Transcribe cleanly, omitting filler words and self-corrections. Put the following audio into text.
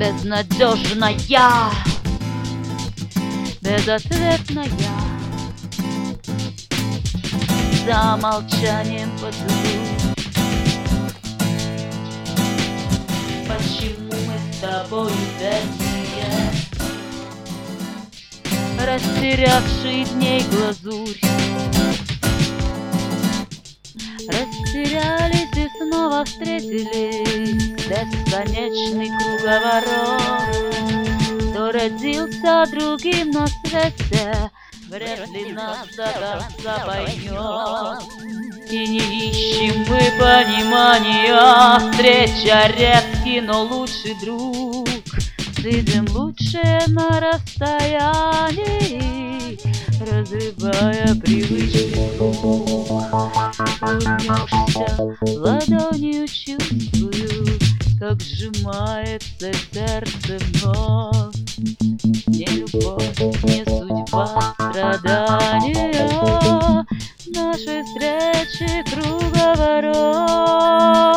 безнадежная, безответная. За молчанием поцелуй. Почему мы с тобой бедные, растерявшие в ней глазурь? Растерялись и снова встретились, бесконечный круговорот. Кто родился другим на свете, вряд ли нас до конца поймет. И не ищем мы понимания, встреча редкий, но лучший друг. Видим лучшее на расстоянии, разрывая привычный круг. Улыбнешься ладонью, чувствую, как сжимается сердце вновь. Не любовь, не судьба, страдания, нашей встречи круговорот.